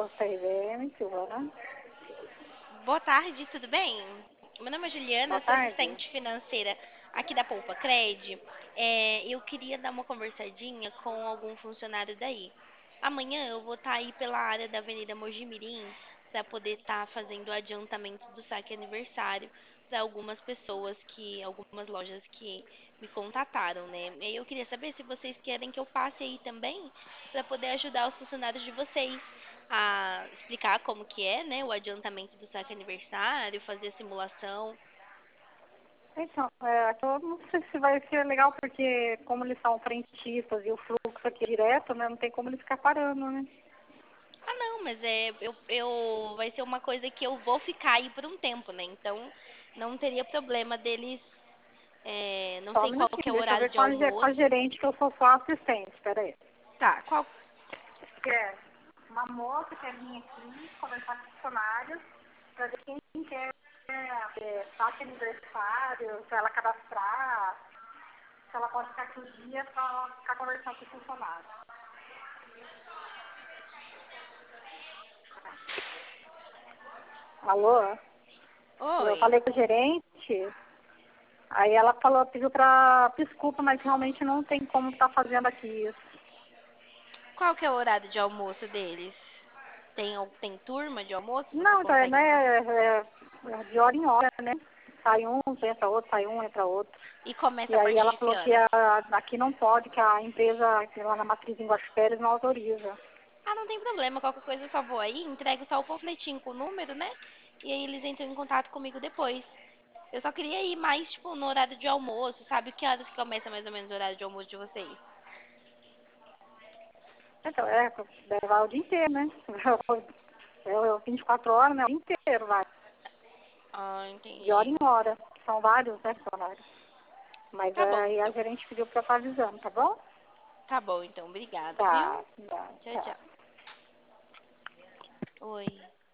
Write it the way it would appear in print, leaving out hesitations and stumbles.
do CRBM, Silvana. Boa tarde, tudo bem? Meu nome é Juliana, Boa eu sou tarde. assistente financeira aqui da Poupa Cred. Eu queria dar uma conversadinha com algum funcionário daí. Amanhã eu vou estar aí pela área da Avenida Mojimirim para poder estar fazendo o adiantamento do saque aniversário para algumas lojas que me contataram, né? E aí eu queria saber se vocês querem que eu passe aí também para poder ajudar os funcionários de vocês a explicar como que é, né, o adiantamento do saque aniversário, fazer a simulação. Então, aqui eu não sei se vai ser legal, porque como eles são frentistas e o fluxo aqui é direto, né? Não tem como eles ficar parando, né? Ah, não, mas vai ser uma coisa que eu vou ficar aí por um tempo, né? Então não teria problema deles, não Só um sei qual que é minutinho, o deixa eu horário ver de com a almoço. gerente, que eu sou só assistente. Espera aí. Tá, qual? É uma moça quer vir aqui conversar com funcionários para ver quem quer saque aniversário, se ela cadastrar, se ela pode ficar aqui o dia para ficar conversando com o funcionário. Alô? Eu Oi. falei com a gerente, aí ela falou, pediu para desculpa, mas realmente não tem como estar fazendo aqui isso. Qual que é o horário de almoço deles? Tem turma de almoço? Você Não, então, consegue me passar? é de hora em hora, né? Sai um, entra outro, sai um, entra outro. E começa E a aí partir ela de que falou que horas? aqui não pode, que a empresa que lá na matriz em Guaxupé não autoriza. Ah, não tem problema. Qualquer coisa eu só vou aí, entrego só o panfletinho com o número, né? E aí eles entram em contato comigo depois. Eu só queria ir mais, tipo, no horário de almoço, sabe? Que horas que começa mais ou menos o horário de almoço de vocês? Então, deve levar o dia inteiro, né? É 24 horas, né? O dia inteiro vai. Ah, De hora entendi. em hora. São vários, né, funcionários. Mas Tá bom, aí a então. gerente pediu para eu estar avisando, tá bom? Tá bom, então. Obrigada, viu? Tá, tá, Tchau, tchau. tchau. Oi.